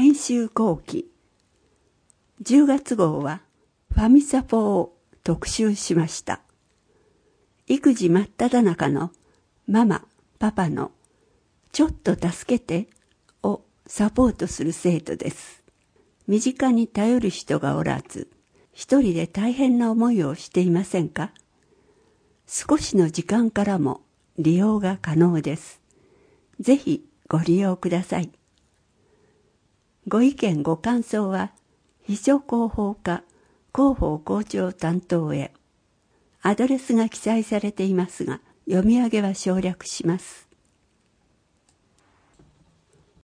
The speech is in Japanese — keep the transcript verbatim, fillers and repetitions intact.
編集後期。じゅうがつ号はファミサポを特集しました。育児真っ只中のママ、パパのちょっと助けてをサポートする生徒です。身近に頼る人がおらず、一人で大変な思いをしていませんか？少しの時間からも利用が可能です。ぜひご利用ください。ご意見ご感想は秘書広報課広報校長担当へ。アドレスが記載されていますが、読み上げは省略します。